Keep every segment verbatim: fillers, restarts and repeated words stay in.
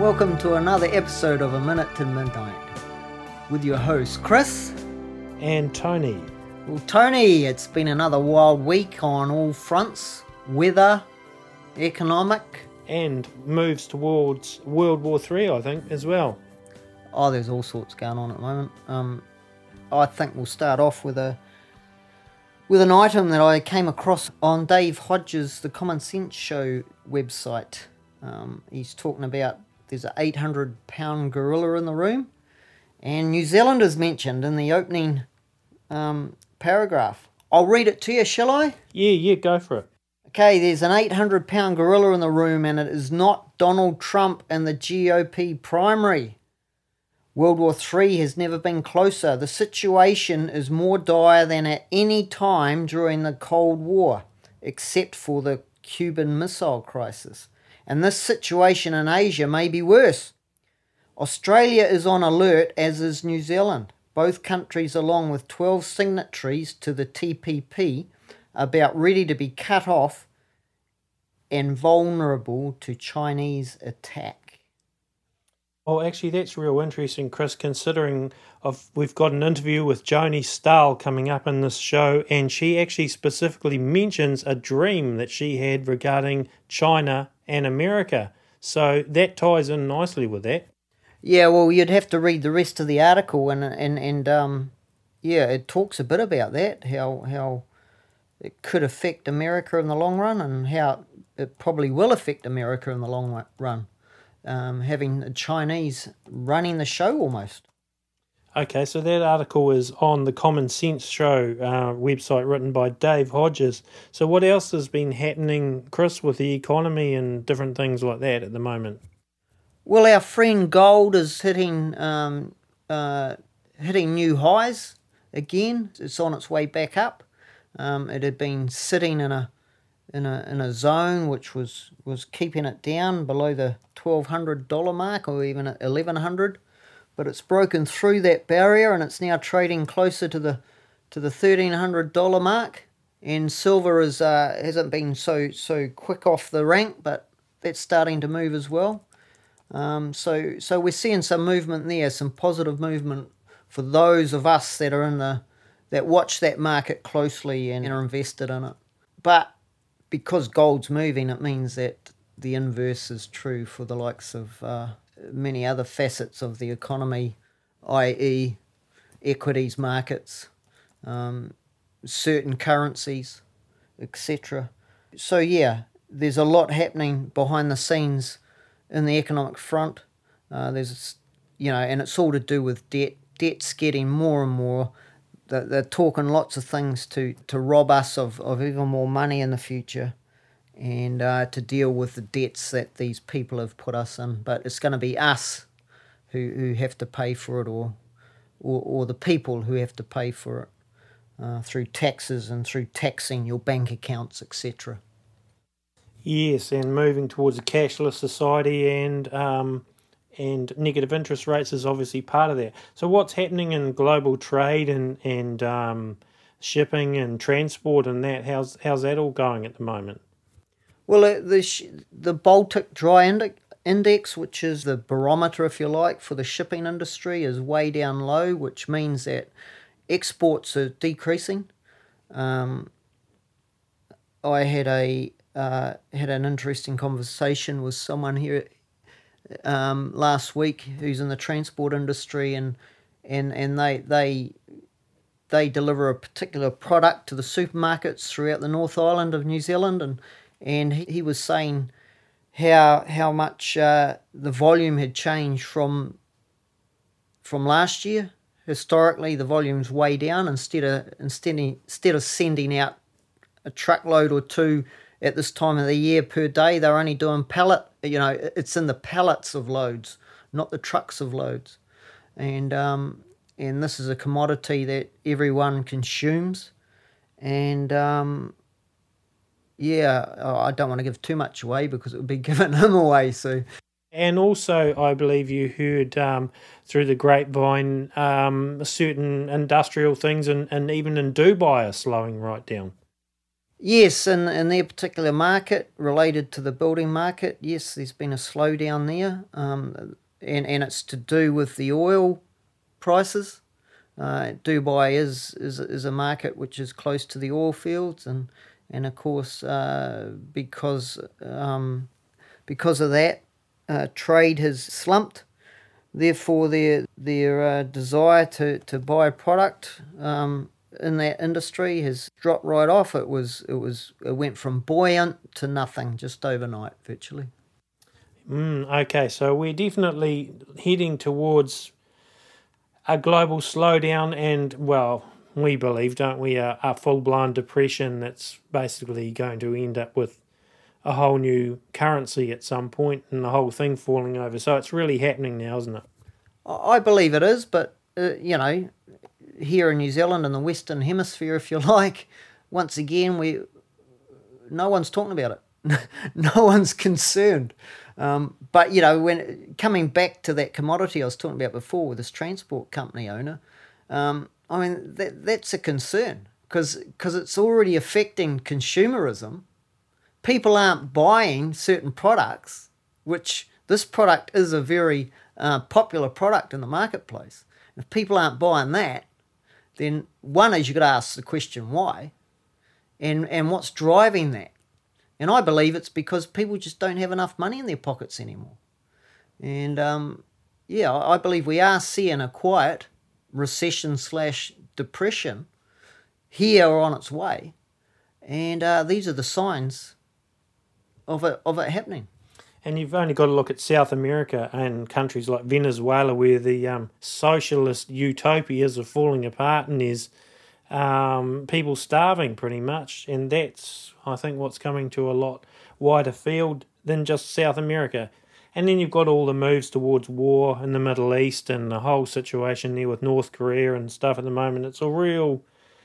Welcome to another episode of A Minute to Midnight with your hosts Chris and Tony. Well, Tony, it's been another wild week on all fronts: weather, economic, and moves towards World War Three, I think, as well. Oh, there's all sorts going on at the moment. Um, I think we'll start off with a with an item that I came across on Dave Hodges' The Common Sense Show website. Um, he's talking about there's an eight hundred pound gorilla in the room, and New Zealand is mentioned in the opening um, paragraph. I'll read it to you, shall I? Yeah, yeah, go for it. Okay, there's an eight hundred pound gorilla in the room, and it is not Donald Trump and the G O P primary. World War Three has never been closer. The situation is more dire than at any time during the Cold War, except for the Cuban Missile Crisis. And this situation in Asia may be worse. Australia is on alert, as is New Zealand. Both countries, along with twelve signatories to the T P P, are about ready to be cut off and vulnerable to Chinese attack. Oh, actually, that's real interesting, Chris, considering of we've got an interview with Joni Stahl coming up in this show, and she actually specifically mentions a dream that she had regarding China and America. So that ties in nicely with that. Yeah, well, you'd have to read the rest of the article, and and and um, yeah, it talks a bit about that, how how it could affect America in the long run, and how it probably will affect America in the long run, um, having the Chinese running the show almost. Okay, so that article is on the Common Sense Show uh, website, written by Dave Hodges. So what else has been happening, Chris, with the economy and different things like that at the moment? Well, our friend gold is hitting um, uh, hitting new highs again. It's on its way back up. Um, it had been sitting in a in a in a zone which was, was keeping it down below the twelve hundred dollars mark, or even at eleven hundred dollars. But it's broken through that barrier, and it's now trading closer to the to the thirteen hundred dollars mark. And silver is uh, hasn't been so so quick off the rank, but that's starting to move as well. Um, so so we're seeing some movement there, some positive movement for those of us that are in the that watch that market closely and are invested in it. But because gold's moving, it means that the inverse is true for the likes of uh, many other facets of the economy, that is equities markets, um, certain currencies, et cetera. So yeah, there's a lot happening behind the scenes in the economic front. Uh, there's, you know, and it's all to do with debt. Debt's getting more and more. They're, they're talking lots of things to, to rob us of, of even more money in the future, and uh, to deal with the debts that these people have put us in. But it's going to be us who, who have to pay for it, or, or or the people who have to pay for it uh, through taxes and through taxing your bank accounts, et cetera. Yes, and moving towards a cashless society, and um, and negative interest rates is obviously part of that. So what's happening in global trade and and um, shipping and transport and that? How's how's that all going at the moment? Well, the the Baltic Dry Index, which is the barometer, if you like, for the shipping industry, is way down low, which means that exports are decreasing. Um, I had a uh, had an interesting conversation with someone here um, last week who's in the transport industry, and and and they they they deliver a particular product to the supermarkets throughout the North Island of New Zealand, and. And he, he was saying how how much uh, the volume had changed from from last year. Historically, the volume's way down. Instead of instead instead of sending out a truckload or two at this time of the year per day, they're only doing pallet. You know, it's in the pallets of loads, not the trucks of loads. And um, and this is a commodity that everyone consumes, and um, yeah, I don't want to give too much away because it would be giving him away. So, and also, I believe you heard um, through the grapevine um, certain industrial things, and, and even in Dubai are slowing right down. Yes, in, in their particular market, related to the building market, yes, there's been a slowdown there, um, and, and it's to do with the oil prices. Uh, Dubai is, is is a market which is close to the oil fields, and and of course uh, because um, because of that, uh, trade has slumped. Therefore, their their uh, desire to, to buy a product um, in that industry has dropped right off. It was it was it went from buoyant to nothing just overnight, virtually. Mm, okay, so we're definitely heading towards a global slowdown and, well, we believe, don't we, a, a full-blown depression that's basically going to end up with a whole new currency at some point and the whole thing falling over. So it's really happening now, isn't it? I believe it is, but uh, you know, here in New Zealand in the Western Hemisphere, if you like, once again we no one's talking about it. No one's concerned. Um, but you know, when coming back to that commodity I was talking about before with this transport company owner, um, I mean that that's a concern because because it's already affecting consumerism. People aren't buying certain products, which this product is a very uh, popular product in the marketplace. If people aren't buying that, then one is you've got to ask the question why, and and what's driving that. And I believe it's because people just don't have enough money in their pockets anymore. And um, yeah, I believe we are seeing a quiet recession slash depression here or on its way. And uh, these are the signs of it of it happening. And you've only got to look at South America and countries like Venezuela where the um, socialist utopias are falling apart and there's um, people starving pretty much. And that's, I think, what's coming to a lot wider field than just South America. And then you've got all the moves towards war in the Middle East and the whole situation there with North Korea and stuff at the moment. It's a real...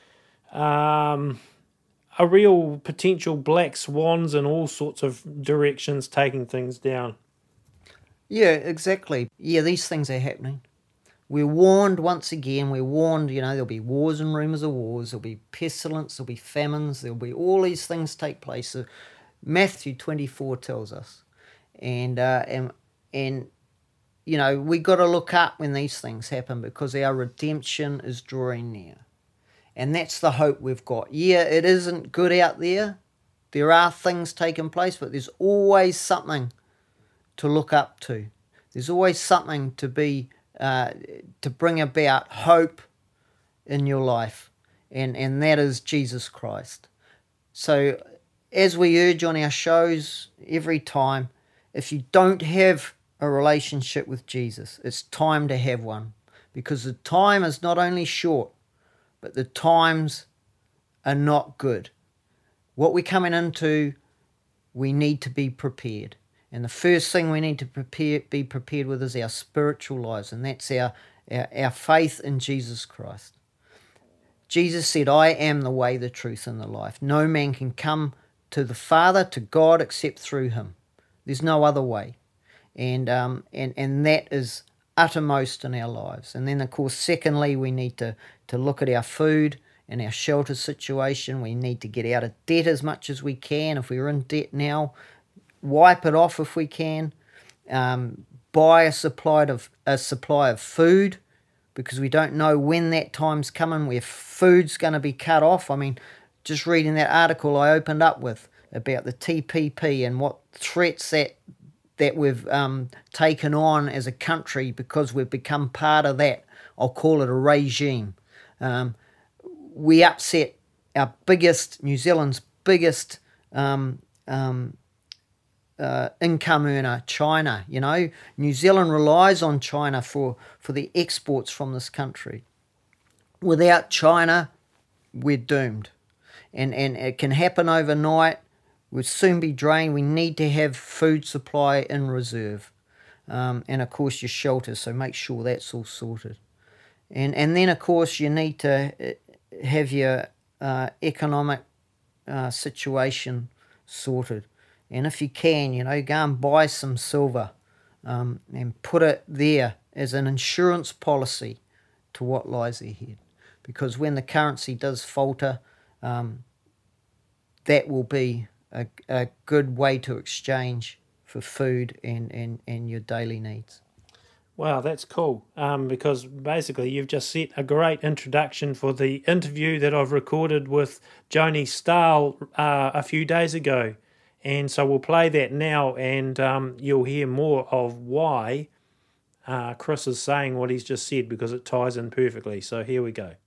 Um, a real potential black swans in all sorts of directions taking things down. Yeah, exactly. Yeah, these things are happening. We're warned once again, we're warned, you know, there'll be wars and rumours of wars, there'll be pestilence, there'll be famines, there'll be all these things take place. So Matthew twenty-four tells us. And, uh, and, and you know, we got to look up when these things happen because our redemption is drawing near. And that's the hope we've got. Yeah, it isn't good out there. There are things taking place, but there's always something to look up to. There's always something to be, uh, to bring about hope in your life. And, and that is Jesus Christ. So as we urge on our shows every time, if you don't have a relationship with Jesus, it's time to have one. Because the time is not only short, but the times are not good. What we're coming into, we need to be prepared. And the first thing we need to prepare, be prepared with is our spiritual lives, and that's our, our, our faith in Jesus Christ. Jesus said, I am the way, the truth, and the life. No man can come to the Father, to God, except through him. There's no other way. And um, and, and that is uttermost in our lives. And then, of course, secondly, we need to, to look at our food and our shelter situation. We need to get out of debt as much as we can. If we're in debt now, wipe it off if we can. Um, buy a supply of a supply of food, because we don't know when that time's coming where food's going to be cut off. I mean, just reading that article I opened up with about the T P P and what threats that that we've um, taken on as a country because we've become part of that. I'll call it a regime. Um, we upset our biggest, New Zealand's biggest um, um, uh, income earner, China. You know, New Zealand relies on China for, for the exports from this country. Without China, we're doomed. And, and it can happen overnight. We'll soon be drained. We need to have food supply in reserve. Um, and, of course, your shelter, so make sure that's all sorted. And and then, of course, you need to have your uh, economic uh, situation sorted. And if you can, you know, go and buy some silver um, and put it there as an insurance policy to what lies ahead. Because when the currency does falter, um, that will be a, a good way to exchange for food and, and, and your daily needs. Wow, that's cool. Um, because basically you've just set a great introduction for the interview that I've recorded with Joni Stahl uh, a few days ago. And so we'll play that now, and um, you'll hear more of why uh, Chris is saying what he's just said, because it ties in perfectly. So here we go.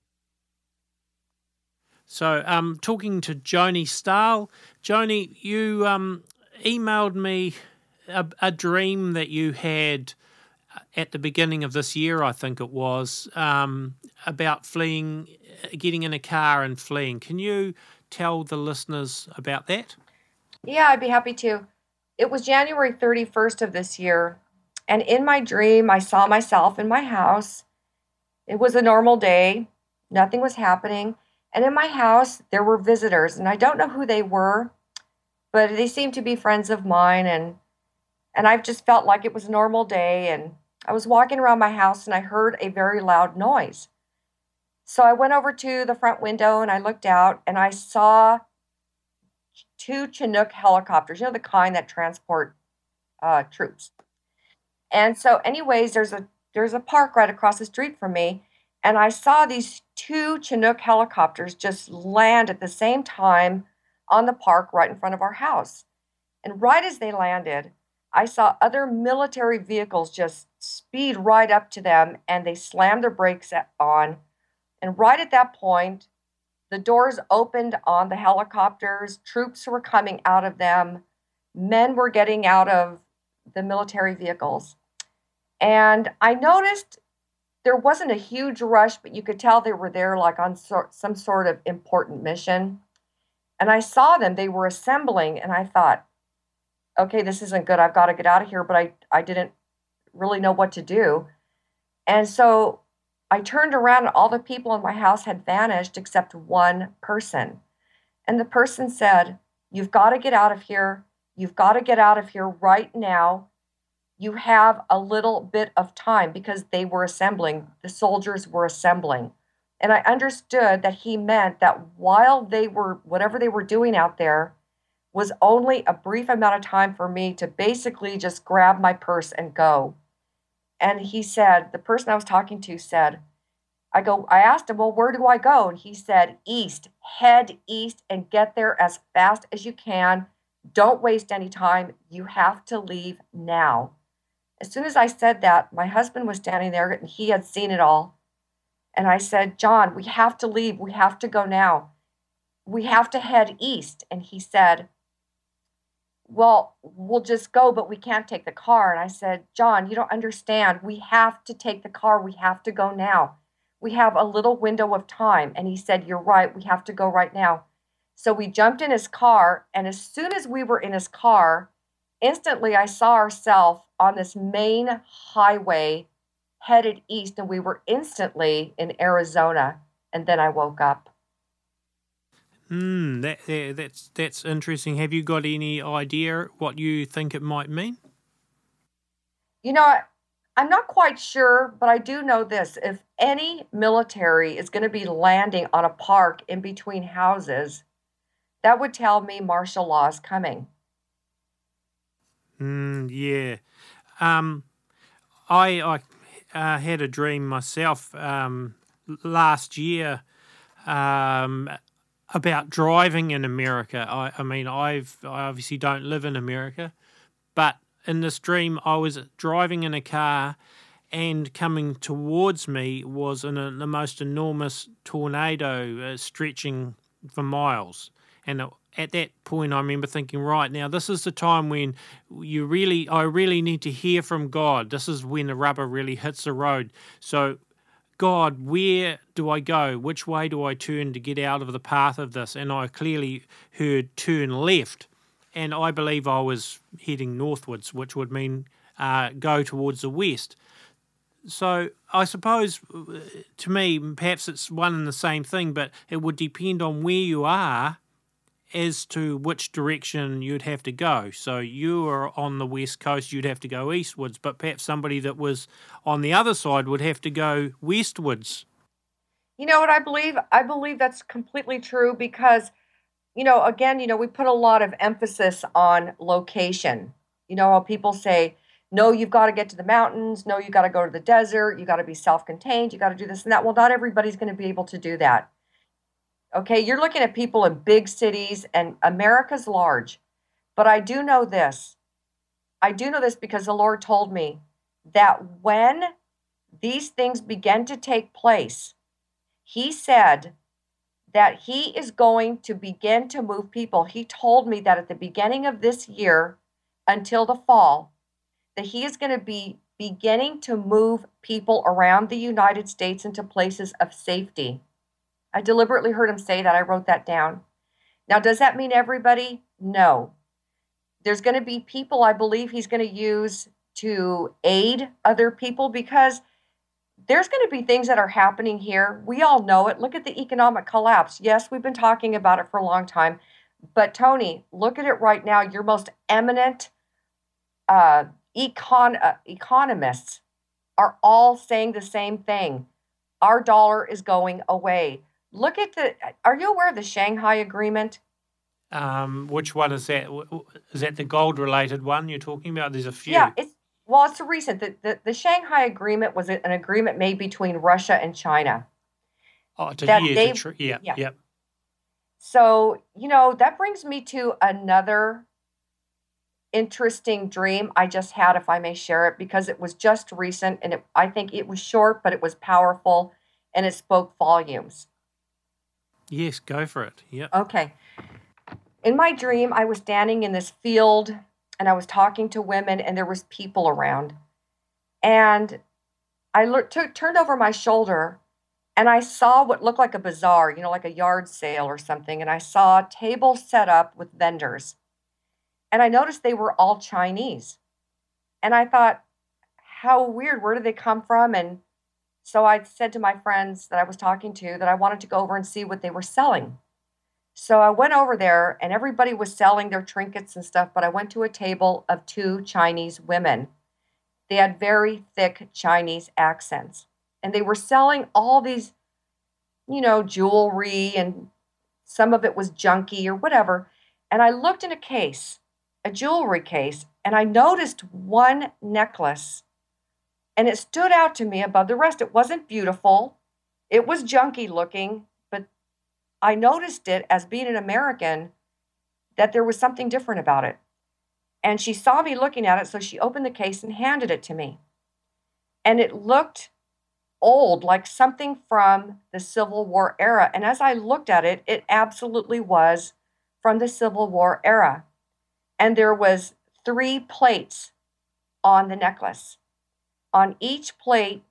So um, talking to Joni Stahl. Joni, you um, emailed me a, a dream that you had at the beginning of this year, I think it was, um, about fleeing, getting in a car and fleeing. Can you tell the listeners about that? Yeah, I'd be happy to. It was January thirty-first of this year, and in my dream, I saw myself in my house. It was a normal day. Nothing was happening. And in my house, there were visitors, and I don't know who they were, but they seemed to be friends of mine, and and I've just felt like it was a normal day, and I was walking around my house, and I heard a very loud noise. So I went over to the front window, and I looked out, and I saw two Chinook helicopters, you know, the kind that transport uh, troops. And so anyways, there's a there's a park right across the street from me, and I saw these two Chinook helicopters just land at the same time on the park right in front of our house. And right as they landed, I saw other military vehicles just speed right up to them, and they slammed their brakes on. And right at that point, the doors opened on the helicopters. Troops were coming out of them. Men were getting out of the military vehicles. And I noticed there wasn't a huge rush, but you could tell they were there like on so- some sort of important mission. And I saw them, they were assembling, and I thought, okay, this isn't good. I've got to get out of here, but I, I didn't really know what to do. And so I turned around, and all the people in my house had vanished except one person. And the person said, "You've got to get out of here. You've got to get out of here right now. You have a little bit of time," because they were assembling. The soldiers were assembling. And I understood that he meant that while they were, whatever they were doing out there, was only a brief amount of time for me to basically just grab my purse and go. And he said, the person I was talking to said, I go, I asked him, well, where do I go? And he said, east, head east and get there as fast as you can. Don't waste any time. You have to leave now. As soon as I said that, my husband was standing there and he had seen it all. And I said, John, we have to leave. We have to go now. We have to head east. And he said, well, we'll just go, but we can't take the car. And I said, John, you don't understand. We have to take the car. We have to go now. We have a little window of time. And he said, you're right. We have to go right now. So we jumped in his car. And as soon as we were in his car, instantly I saw ourselves on this main highway headed east. And we were instantly in Arizona. And then I woke up. Hmm, that, that that's that's interesting. Have you got any idea what you think it might mean? You know, I, I'm not quite sure, but I do know this. If any military is going to be landing on a park in between houses, that would tell me martial law is coming. Hmm, yeah. Um, I I uh, had a dream myself um, last year. Um, about driving in America. I, I mean, I've I obviously don't live in America, but in this dream, I was driving in a car, and coming towards me was an, the most enormous tornado uh, stretching for miles. And at that point, I remember thinking, right, now this is the time when you really, I really need to hear from God. This is when the rubber really hits the road. So, God, where do I go? Which way do I turn to get out of the path of this? And I clearly heard turn left. And I believe I was heading northwards, which would mean uh, go towards the west. So I suppose, to me, perhaps it's one and the same thing, but it would depend on where you are as to which direction you'd have to go. So you are on the west coast, you'd have to go eastwards, but perhaps somebody that was on the other side would have to go westwards. You know what I believe? I believe that's completely true, because you know, again, you know, we put a lot of emphasis on location. You know, how people say, no, you've got to get to the mountains. No, you got to go to the desert. You got to be self contained. You got to do this and that. Well, not everybody's going to be able to do that. Okay. You're looking at people in big cities, and America's large. But I do know this. I do know this because the Lord told me that when these things begin to take place, He said that He is going to begin to move people. He told me that at the beginning of this year until the fall, that He is going to be beginning to move people around the United States into places of safety. I deliberately heard Him say that. I wrote that down. Now, does that mean everybody? No. There's going to be people I believe He's going to use to aid other people, because there's going to be things that are happening here. We all know it. Look at the economic collapse. Yes, we've been talking about it for a long time. But Tony, look at it right now. Your most eminent uh, econ uh, economists are all saying the same thing. Our dollar is going away. Look at the, are you aware of the Shanghai Agreement? Um, which one is that? Is that the gold-related one you're talking about? There's a few. Yeah, it's well, it's a recent. The, the, the Shanghai Agreement was an agreement made between Russia and China. Oh, to that yeah, they, to tr- yeah, yeah. yeah. So, you know, that brings me to another interesting dream I just had, if I may share it, because it was just recent, and it, I think it was short, but it was powerful, and it spoke volumes. Yes, go for it. Yeah. Okay. In my dream, I was standing in this field, and I was talking to women, and there was people around. And I looked, took, turned over my shoulder, and I saw what looked like a bazaar, you know, like a yard sale or something. And I saw tables set up with vendors. And I noticed they were all Chinese. And I thought, how weird, where did they come from? And so I said to my friends that I was talking to that I wanted to go over and see what they were selling. So I went over there, and everybody was selling their trinkets and stuff, but I went to a table of two Chinese women. They had very thick Chinese accents, and they were selling all these, you know, jewelry, and some of it was junky or whatever. And I looked in a case, a jewelry case, and I noticed one necklace, and it stood out to me above the rest. It wasn't beautiful. It was junky looking, but I noticed it as being an American that there was something different about it. And she saw me looking at it, so she opened the case and handed it to me. And it looked old, like something from the Civil War era. And as I looked at it, it absolutely was from the Civil War era. And there was three plates on the necklace. On each plate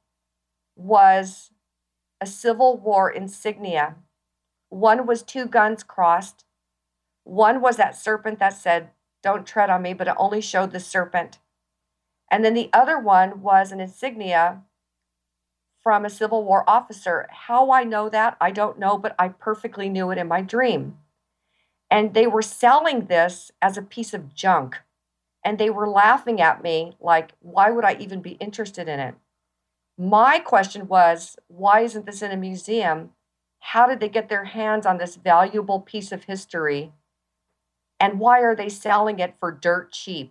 was a Civil War insignia. One was two guns crossed. One was that serpent that said, "Don't tread on me," but it only showed the serpent. And then the other one was an insignia from a Civil War officer. How I know that, I don't know, but I perfectly knew it in my dream. And they were selling this as a piece of junk. And they were laughing at me like, why would I even be interested in it? My question was, why isn't this in a museum? How did they get their hands on this valuable piece of history? And why are they selling it for dirt cheap?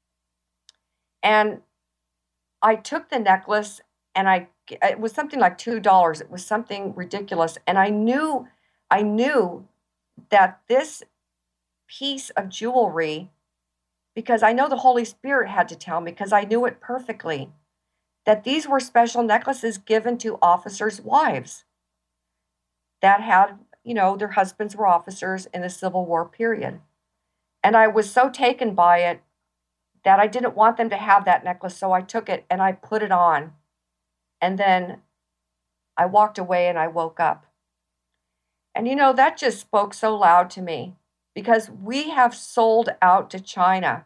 And I took the necklace, and I it was something like two dollars. It was something ridiculous. And I knew, I knew that this piece of jewelry, because I know the Holy Spirit had to tell me, because I knew it perfectly, that these were special necklaces given to officers' wives that had, you know, their husbands were officers in the Civil War period. And I was so taken by it that I didn't want them to have that necklace, so I took it and I put it on. And then I walked away and I woke up. And you know, that just spoke so loud to me, because we have sold out to China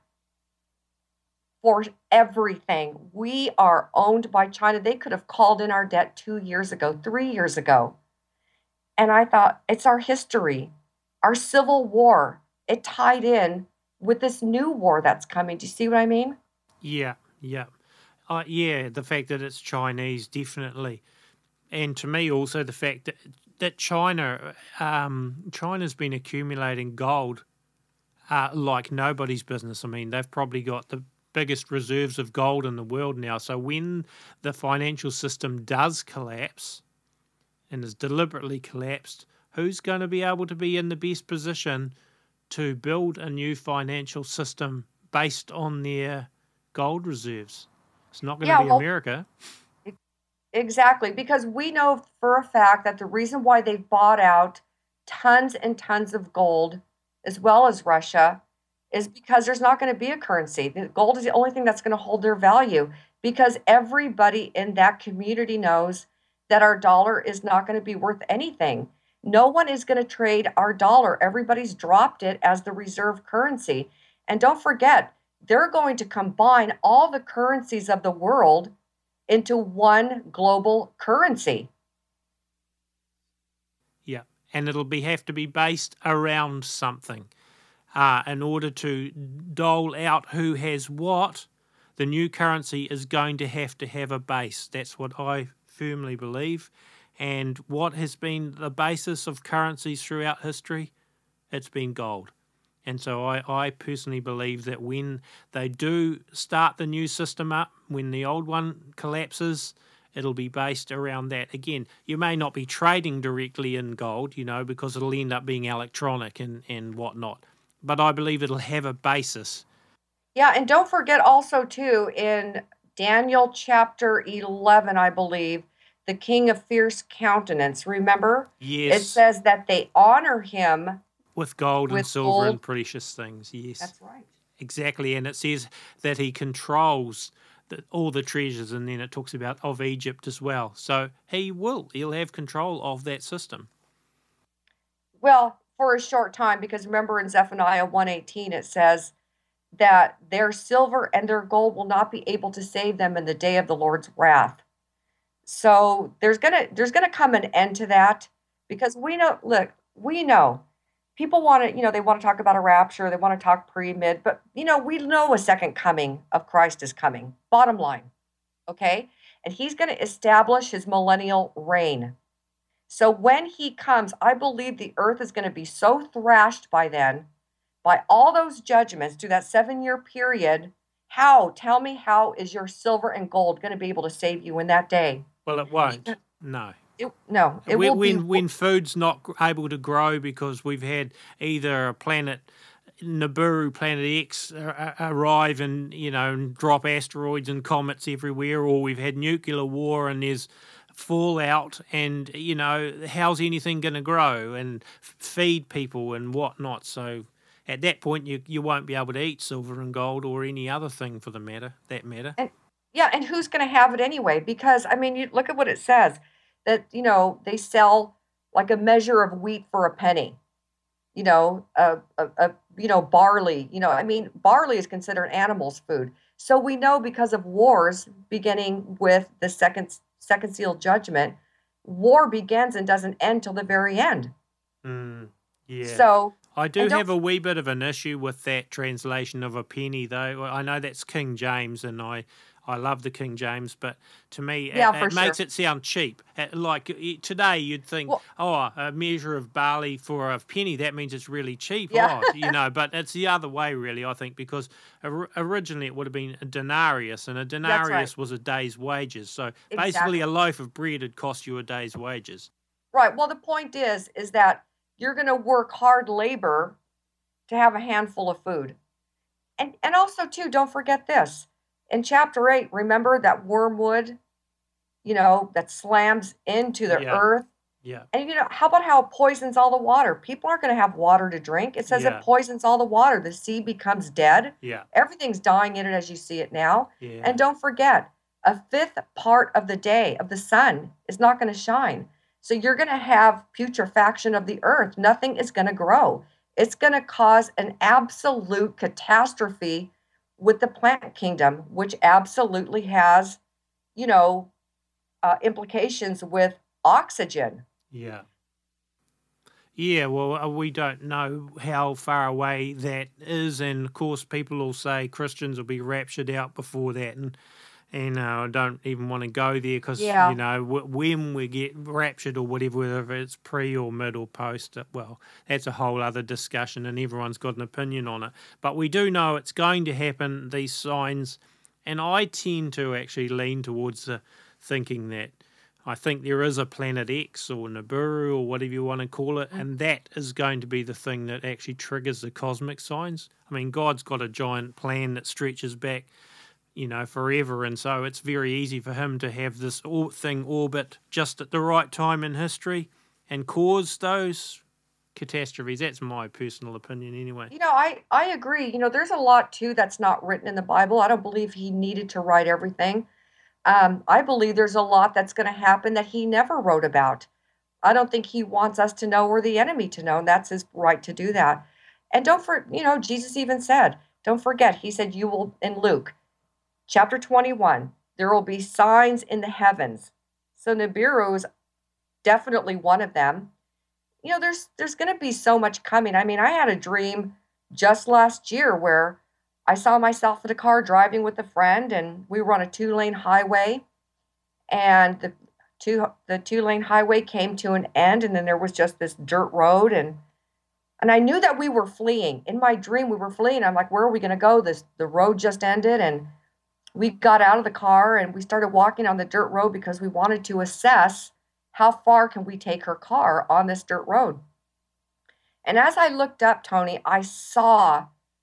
for everything. We are owned by China. They could have called in our debt two years ago, three years ago. And I thought, it's our history, our Civil War. It tied in with this new war that's coming. Do you see what I mean? Yeah, yeah. Uh, yeah, the fact that it's Chinese, definitely. And to me also the fact that that China, um, China's been accumulating gold uh, like nobody's business. I mean, they've probably got the biggest reserves of gold in the world now. So when the financial system does collapse and is deliberately collapsed, who's going to be able to be in the best position to build a new financial system based on their gold reserves? It's not going Yeah, to be well, America. exactly, because we know for a fact that the reason why they've bought out tons and tons of gold, as well as Russia, is because there's not going to be a currency. The gold is the only thing that's going to hold their value, because everybody in that community knows that our dollar is not going to be worth anything. No one is going to trade our dollar. Everybody's dropped it as the reserve currency. And don't forget, they're going to combine all the currencies of the world into one global currency. Yeah, and it'll be have to be based around something. Uh, in order to dole out who has what, the new currency is going to have to have a base. That's what I firmly believe. And what has been the basis of currencies throughout history? It's been gold. And so I, I personally believe that when they do start the new system up, when the old one collapses, it'll be based around that. Again, you may not be trading directly in gold, you know, because it'll end up being electronic and, and whatnot. But I believe it'll have a basis. Yeah, and don't forget also, too, in Daniel chapter eleven, I believe, the king of fierce countenance, remember? Yes. It says that they honor him with gold and with silver gold. and precious things, yes. That's right. Exactly, and it says that he controls the, all the treasures, and then it talks about of Egypt as well. So he will, he'll have control of that system. Well, for a short time, because remember in Zephaniah one eighteen, it says that their silver and their gold will not be able to save them in the day of the Lord's wrath. So there's gonna there's gonna come an end to that, because we know, look, we know people want to, you know, they want to talk about a rapture, they want to talk pre-mid, but you know, we know a second coming of Christ is coming. Bottom line, okay? And he's going to establish his millennial reign. So when he comes, I believe the earth is going to be so thrashed by then, by all those judgments through that seven-year period. How, tell me, how is your silver and gold going to be able to save you in that day? Well, it won't. No. It, no, it when, will be. When, when food's not able to grow because we've had either a planet, Nibiru, Planet X, uh, arrive and, you know, and drop asteroids and comets everywhere, or we've had nuclear war and there's fallout, and, you know, how's anything going to grow and feed people and whatnot? So at that point, you you won't be able to eat silver and gold or any other thing for the matter, that matter. And yeah, and who's going to have it anyway? Because, I mean, you look at what it says, that, you know, they sell like a measure of wheat for a penny, you know, a, a, a you know, barley, you know, I mean, barley is considered animals' food. So we know, because of wars beginning with the second second seal judgment, war begins and doesn't end till the very end. Mm, yeah. So I do have a wee bit of an issue with that translation of a penny, though. I know that's King James, and I, I love the King James, but to me, yeah, it, for it sure. makes it sound cheap. Like today, you'd think, well, oh, a measure of barley for a penny, that means it's really cheap. Yeah. Oh, you know, but it's the other way, really, I think, because originally it would have been a denarius, and a denarius right. was a day's wages. So exactly. basically, a loaf of bread would cost you a day's wages. Right. Well, the point is, is that you're going to work hard labor to have a handful of food. And and also, too, don't forget this. In chapter eight, remember that wormwood, you know, that slams into the yeah. earth? Yeah. And, you know, how about how it poisons all the water? People aren't going to have water to drink. It says yeah. it poisons all the water. The sea becomes dead. Yeah. Everything's dying in it as you see it now. Yeah. And don't forget, a fifth part of the day of the sun is not going to shine. So you're going to have putrefaction of the earth. Nothing is going to grow. It's going to cause an absolute catastrophe with the plant kingdom, which absolutely has, you know, uh, implications with oxygen. Yeah. Yeah, well, we don't know how far away that is. And, of course, people will say Christians will be raptured out before that. And And uh, I don't even want to go there because, Yeah. you know, w- when we get raptured or whatever, whether it's pre or mid or post, uh, well, that's a whole other discussion and everyone's got an opinion on it. But we do know it's going to happen, these signs, and I tend to actually lean towards the thinking that I think there is a Planet X or Nibiru or whatever you want to call it, and that is going to be the thing that actually triggers the cosmic signs. I mean, God's got a giant plan that stretches back, you know, forever, and so it's very easy for him to have this or- thing orbit just at the right time in history and cause those catastrophes. That's my personal opinion anyway. You know, I, I agree. You know, there's a lot too that's not written in the Bible. I don't believe he needed to write everything. Um, I believe there's a lot that's going to happen that he never wrote about. I don't think he wants us to know or the enemy to know, and that's his right to do that. And don't for you know, Jesus even said, don't forget, he said, you will, in Luke chapter twenty-one, there will be signs in the heavens. So Nibiru is definitely one of them. You know, there's there's going to be so much coming. I mean, I had a dream just last year where I saw myself in a car driving with a friend, and we were on a two-lane highway, and the two the two-lane highway came to an end, and then there was just this dirt road, and and I knew that we were fleeing. In my dream, we were fleeing. I'm like, where are we going to go? This the road just ended, and we got out of the car and we started walking on the dirt road because we wanted to assess how far can we take our car on this dirt road. And as I looked up, Tony, I saw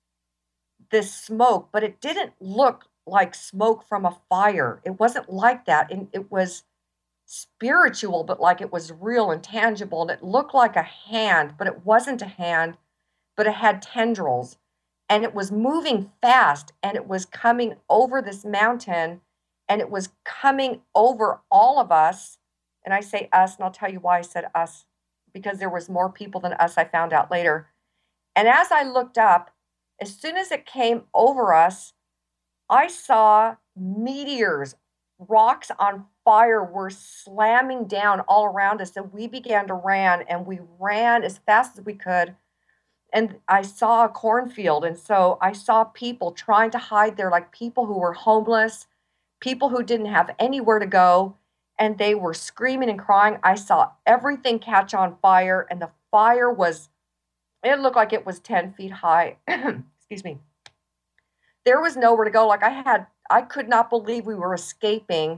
this smoke, but it didn't look like smoke from a fire. It wasn't like that. And it was spiritual, but like it was real and tangible. And it looked like a hand, but it wasn't a hand, but it had tendrils. And it was moving fast, and it was coming over this mountain, and it was coming over all of us. And I say us, and I'll tell you why I said us, because there was more people than us, I found out later. And as I looked up, as soon as it came over us, I saw meteors, rocks on fire were slamming down all around us. And we began to run, and we ran as fast as we could. And I saw a cornfield. And so I saw people trying to hide there, like people who were homeless, people who didn't have anywhere to go. And they were screaming and crying. I saw everything catch on fire, and the fire was, it looked like it was ten feet high. Excuse me. There was nowhere to go. Like I had, I could not believe we were escaping.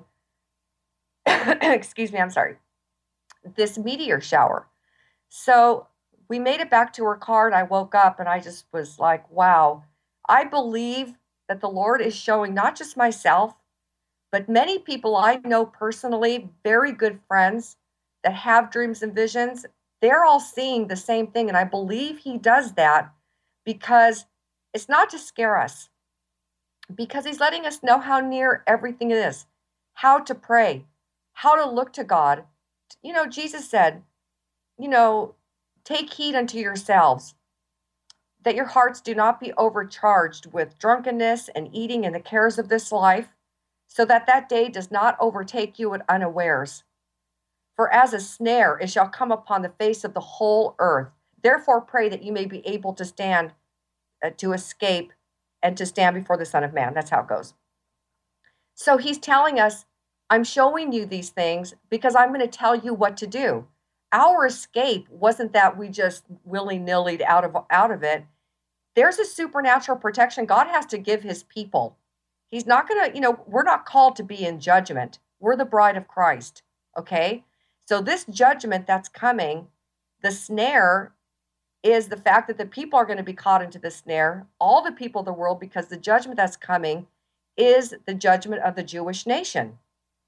Excuse me, I'm sorry. This meteor shower. So we made it back to her car, and I woke up and I just was like, wow. I believe that the Lord is showing not just myself, but many people I know personally, very good friends that have dreams and visions, they're all seeing the same thing. And I believe he does that because it's not to scare us, because he's letting us know how near everything is, how to pray, how to look to God. You know, Jesus said, you know, take heed unto yourselves that your hearts do not be overcharged with drunkenness and eating and the cares of this life, so that that day does not overtake you at unawares. For as a snare it shall come upon the face of the whole earth. Therefore pray that you may be able to stand, uh, to escape, and to stand before the Son of Man. That's how it goes. So he's telling us, I'm showing you these things because I'm going to tell you what to do. Our escape wasn't that we just willy-nilly out of out of it. There's a supernatural protection God has to give his people. He's not going to, you know, we're not called to be in judgment. We're the bride of Christ, okay? So this judgment that's coming, the snare is the fact that the people are going to be caught into the snare, all the people of the world, because the judgment that's coming is the judgment of the Jewish nation.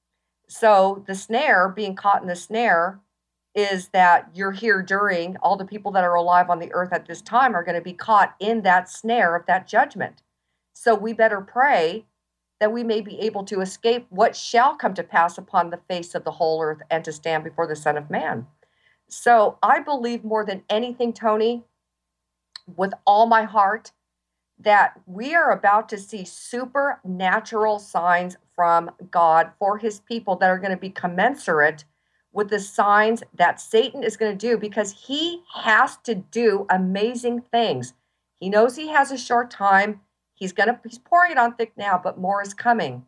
So the snare, being caught in the snare, is that you're here during, all the people that are alive on the earth at this time are going to be caught in that snare of that judgment. So we better pray that we may be able to escape what shall come to pass upon the face of the whole earth and to stand before the Son of Man. So I believe more than anything, Tony, with all my heart, that we are about to see supernatural signs from God for his people that are going to be commensurate with the signs that Satan is going to do, because he has to do amazing things. He knows he has a short time. He's going to, he's pouring it on thick now, but more is coming.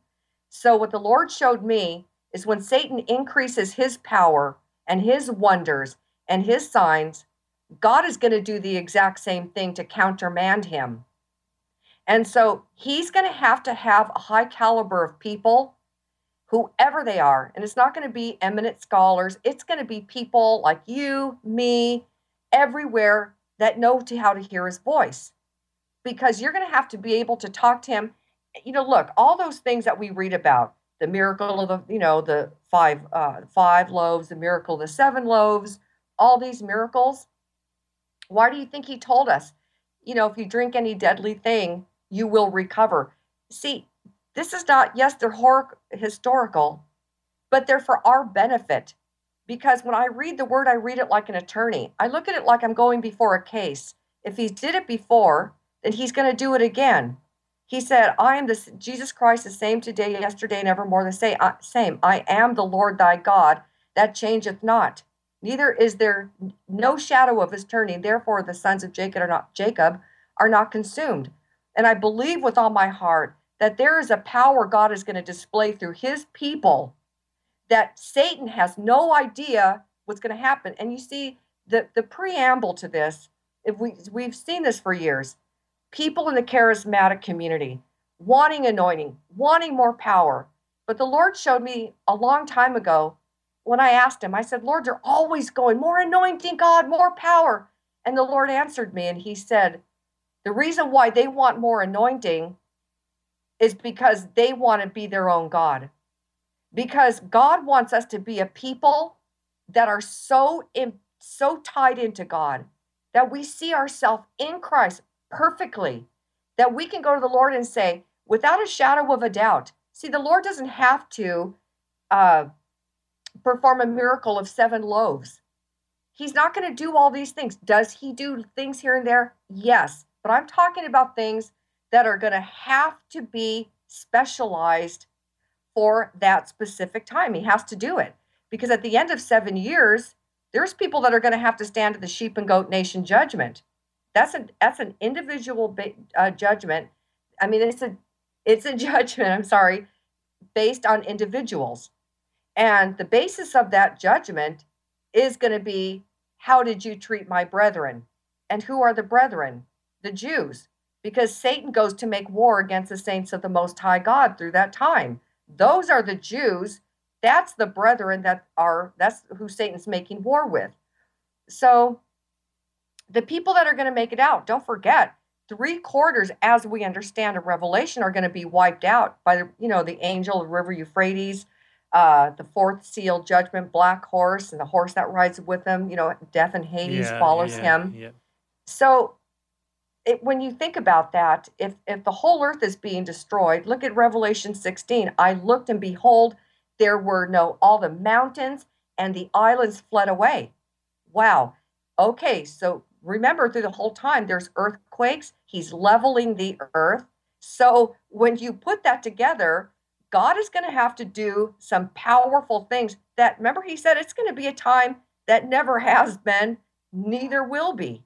So what the Lord showed me is when Satan increases his power and his wonders and his signs, God is going to do the exact same thing to countermand him. And so he's going to have to have a high caliber of people, whoever they are. And it's not going to be eminent scholars. It's going to be people like you, me, everywhere that know to how to hear his voice. Because you're going to have to be able to talk to him. You know, look, all those things that we read about, the miracle of the, you know, the five, uh, five loaves, the miracle of the seven loaves, all these miracles. Why do you think he told us, you know, if you drink any deadly thing, you will recover? See, this is not, yes, they're hor- historical, but they're for our benefit. Because when I read the word, I read it like an attorney. I look at it like I'm going before a case. If he did it before, then he's going to do it again. He said, I am the Jesus Christ, the same today, yesterday, and evermore the same. I, same. I am the Lord thy God, that changeth not. Neither is there no shadow of his turning. Therefore, the sons of Jacob are not Jacob are not consumed. And I believe with all my heart that there is a power God is going to display through his people that Satan has no idea what's going to happen. And you see, the, the preamble to this, if we we've seen this for years. People in the charismatic community wanting anointing, wanting more power. But the Lord showed me a long time ago when I asked him, I said, Lord, they're always going, more anointing, God, more power. And the Lord answered me and he said, the reason why they want more anointing is because they want to be their own God. Because God wants us to be a people that are so in, so tied into God that we see ourselves in Christ perfectly, that we can go to the Lord and say, without a shadow of a doubt, see, the Lord doesn't have to uh, perform a miracle of seven loaves. He's not going to do all these things. Does he do things here and there? Yes. But I'm talking about things that are going to have to be specialized for that specific time. He has to do it. Because at the end of seven years, there's people that are going to have to stand at the sheep and goat nation judgment. That's a that's an individual uh, judgment. I mean, it's a it's a judgment. I'm sorry, based on individuals, and the basis of that judgment is going to be, how did you treat my brethren? And who are the brethren? The Jews, because Satan goes to make war against the saints of the Most High God through that time. Those are the Jews. That's the brethren that are. That's who Satan's making war with. So the people that are going to make it out, don't forget, three quarters, as we understand in Revelation, are going to be wiped out by the, you know, the angel of the river Euphrates, uh, the fourth seal, judgment, black horse, and the horse that rides with him. You know, death and Hades Yeah, follows yeah, him. yeah. So it, when you think about that, if if the whole earth is being destroyed, look at Revelation sixteen. I looked and behold, there were no, all the mountains and the islands fled away. Wow. Okay, so remember, through the whole time, there's earthquakes. He's leveling the earth. So when you put that together, God is going to have to do some powerful things that, remember, he said it's going to be a time that never has been, neither will be.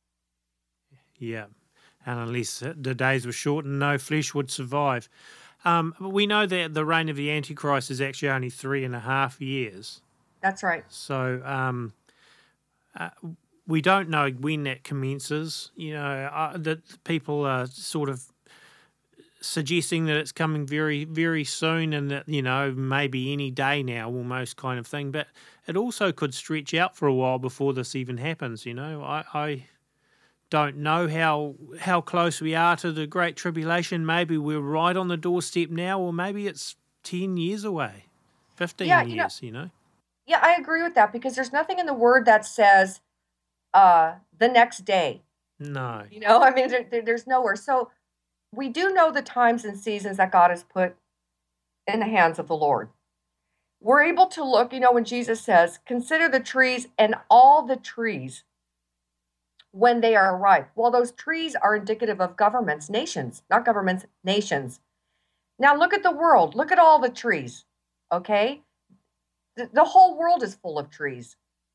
Yeah, and unless the days were shortened, no flesh would survive. Um, but we know that the reign of the Antichrist is actually only three and a half years. That's right. So um, uh, we don't know when that commences. You know, uh, that people are sort of suggesting that it's coming very, very soon, and that, you know, maybe any day now, almost, kind of thing. But it also could stretch out for a while before this even happens. You know, I. I don't know how how close we are to the Great Tribulation. Maybe we're right on the doorstep now, or maybe it's ten years away, fifteen Yeah, you know, years, you know? yeah, I agree with that, because there's nothing in the word that says uh, the next day. No. You know, I mean, there, there, there's nowhere. So we do know the times and seasons that God has put in the hands of the Lord. We're able to look, you know, when Jesus says, consider the trees, and all the trees when they are ripe. Well, those trees are indicative of governments, nations, not governments, nations. Now look at the world. Look at all the trees, okay? The, the whole world is full of trees.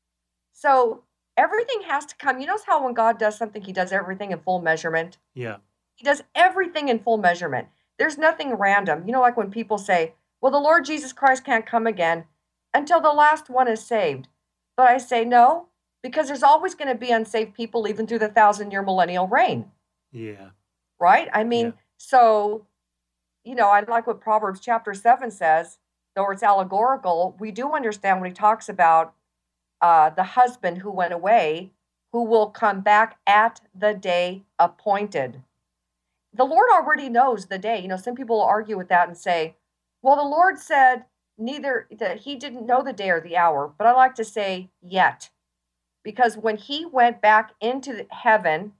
So everything has to come. You know how when God does something, he does everything in full measurement? Yeah. He does everything in full measurement. There's nothing random. You know, like when people say, well, the Lord Jesus Christ can't come again until the last one is saved. But I say no, because there's always going to be unsaved people even through the thousand year millennial reign. Yeah. Right? I mean, Yeah. so, you know, I like what Proverbs chapter seven says, though it's allegorical, we do understand when he talks about uh, the husband who went away, who will come back at the day appointed. The Lord already knows the day. You know, some people will argue with that and say, well, the Lord said neither that he didn't know the day or the hour, but I like to say yet, because when he went back into heaven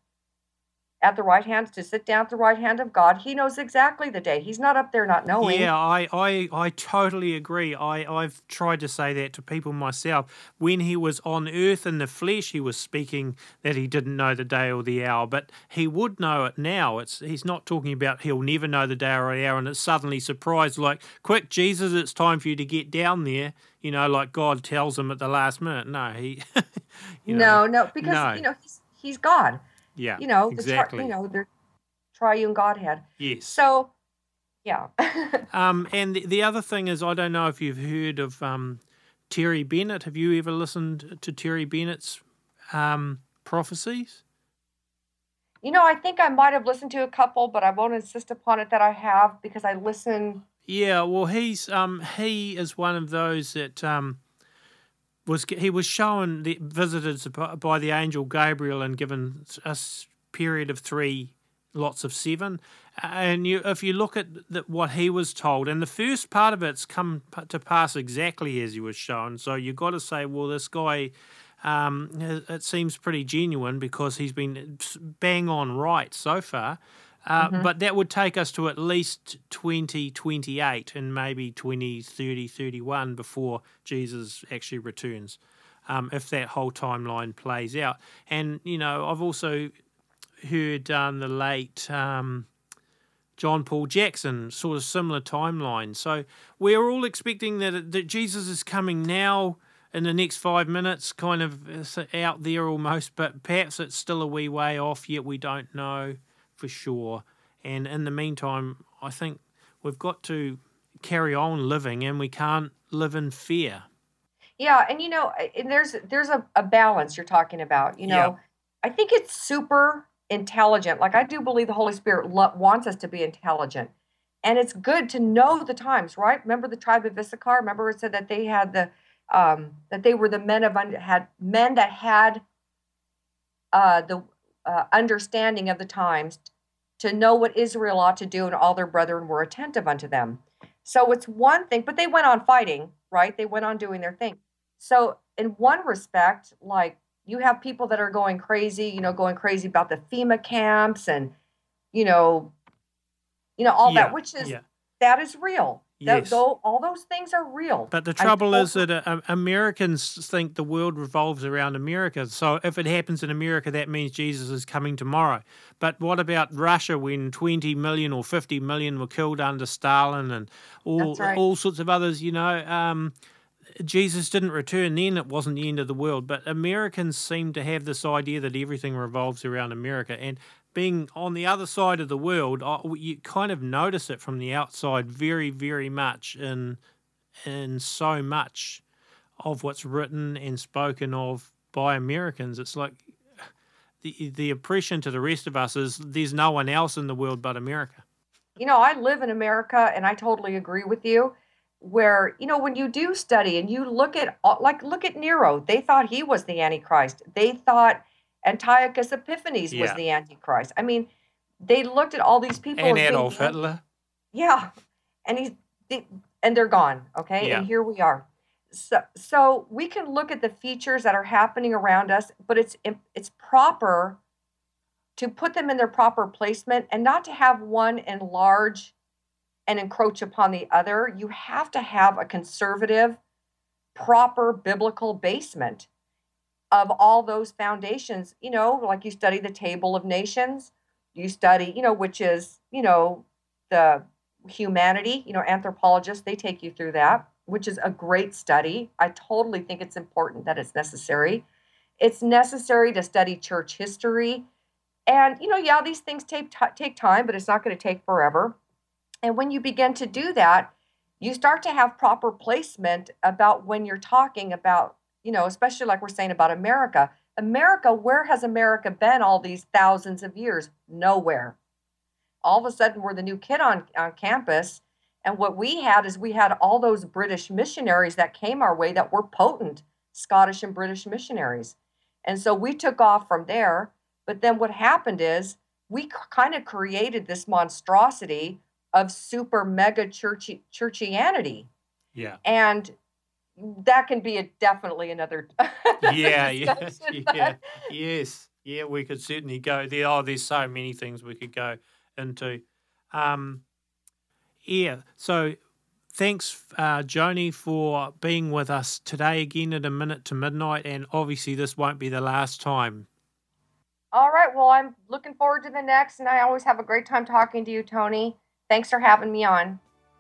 at the right hand to sit down at the right hand of God, he knows exactly the day. He's not up there not knowing. Yeah, I, I, I totally agree. I, I've tried to say that to people myself. When he was on earth in the flesh, he was speaking that he didn't know the day or the hour, but he would know it now. It's He's not talking about he'll never know the day or the hour, and it's suddenly surprised, like, quick, Jesus, it's time for you to get down there, you know, like God tells him at the last minute. No, he... you know, no, no, because, no. you know, he's, he's God. Yeah, you know, exactly. The tri- you know, the triune Godhead. Yes. So, yeah. um, and the, the other thing is, I don't know if you've heard of um, Terry Bennett. Have you ever listened to Terry Bennett's um, prophecies? You know, I think I might have listened to a couple, but I won't insist upon it that I have because I listen. Yeah, well, he's um, he is one of those that um, was he was shown the visited by the angel Gabriel and given a period of three lots of seven, and you if you look at the, what he was told, and the first part of it's come to pass exactly as he was shown. So you got to say, well, this guy, um, it seems pretty genuine because he's been bang on right so far. Uh, mm-hmm. But that would take us to at least twenty twenty-eight and maybe twenty thirty, thirty-one before Jesus actually returns, um, if that whole timeline plays out. And, you know, I've also heard um, the late um, John Paul Jackson, sort of similar timeline. So we're all expecting that, that Jesus is coming now in the next five minutes, kind of out there almost, but perhaps it's still a wee way off, yet we don't know for sure. And in the meantime, I think we've got to carry on living, and we can't live in fear. Yeah, and you know, and there's there's a, a balance you're talking about. You know, yeah. I think it's super intelligent. Like, I do believe the Holy Spirit lo- wants us to be intelligent, and it's good to know the times, right? Remember the tribe of Issachar? Remember it said that they had the um, that they were the men of un- had men that had uh, the uh, understanding of the times, to know what Israel ought to do, and all their brethren were attentive unto them. So it's one thing, but they went on fighting, right? They went on doing their thing. So in one respect, like, you have people that are going crazy, you know, going crazy about the FEMA camps and, you know, you know, all yeah, that, which is, yeah. that is real. Yes. Though all those things are real. But the trouble is that uh, Americans think the world revolves around America. So if it happens in America, that means Jesus is coming tomorrow. But what about Russia, when twenty million or fifty million were killed under Stalin, and all right. all sorts of others, you know, um, Jesus didn't return then, it wasn't the end of the world. But Americans seem to have this idea that everything revolves around America. And being on the other side of the world, you kind of notice it from the outside very, very much in in so much of what's written and spoken of by Americans. It's like the the impression to the rest of us is there's no one else in the world but America. You know, I live in America, and I totally agree with you. Where, you know, when you do study and you look at, like, look at Nero, they thought he was the Antichrist. They thought Antiochus Epiphanes was yeah. the Antichrist. I mean, they looked at all these people and as Adolf being, Hitler. Yeah, and he's they, and they're gone. Okay, yeah. and here we are. So, so we can look at the features that are happening around us, but it's it's proper to put them in their proper placement and not to have one enlarge and encroach upon the other. You have to have a conservative, proper biblical basement of all those foundations. You know, like, you study the Table of Nations, you study, you know, which is, you know, the humanity, you know, anthropologists, they take you through that, which is a great study. I totally think it's important that it's necessary. It's necessary to study church history. And, you know, yeah, these things take, t- take time, but it's not going to take forever. And when you begin to do that, you start to have proper placement about when you're talking about, you know, especially like we're saying about America. America, where has America been all these thousands of years? Nowhere. All of a sudden, we're the new kid on, on campus. And what we had is we had all those British missionaries that came our way that were potent Scottish and British missionaries. And so we took off from there. But then what happened is we kind of created this monstrosity of super mega churchy, churchianity. Yeah. And that can be a, definitely another yeah, yeah, discussion, yeah, but- yes, yeah. We could certainly go there. Oh, there's so many things we could go into. Um, yeah. So, thanks, uh, Joni, for being with us today again at a minute to midnight, and obviously this won't be the last time. All right. Well, I'm looking forward to the next, and I always have a great time talking to you, Tony. Thanks for having me on.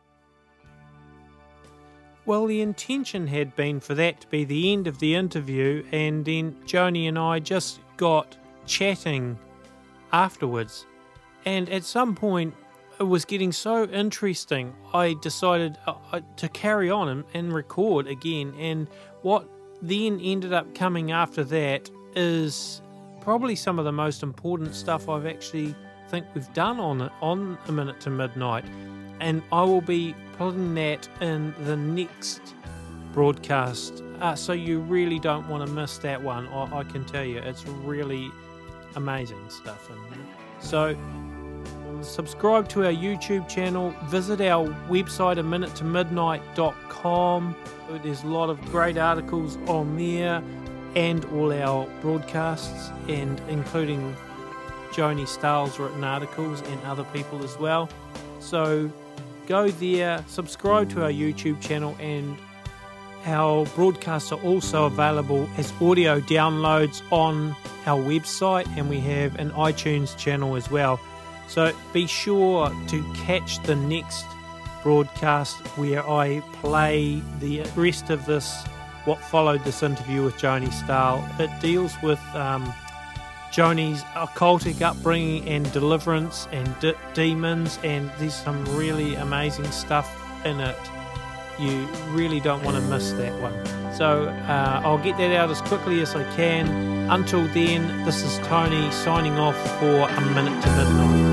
Well, the intention had been for that to be the end of the interview, and then Joni and I just got chatting afterwards. And at some point, it was getting so interesting, I decided uh, to carry on and, and record again. And what then ended up coming after that is probably some of the most important stuff I've actually think we've done on it on A Minute to Midnight. And I will be putting that in the next broadcast, uh, so you really don't want to miss that one. I, I can tell you, it's really amazing stuff in there. So subscribe to our YouTube channel, visit our website a minute to midnight dot com. There's a lot of great articles on there, and all our broadcasts, and including Joni Stahl's written articles and other people as well. So go there, subscribe to our YouTube channel, and our broadcasts are also available as audio downloads on our website, and we have an iTunes channel as well. So be sure to catch the next broadcast where I play the rest of this, what followed this interview with Joni Stahl. It deals with um, Joni's occultic upbringing and deliverance and de- demons, and there's some really amazing stuff in it. You really don't want to miss that one. So uh, I'll get that out as quickly as I can. Until then, this is Tony signing off for A Minute to Midnight.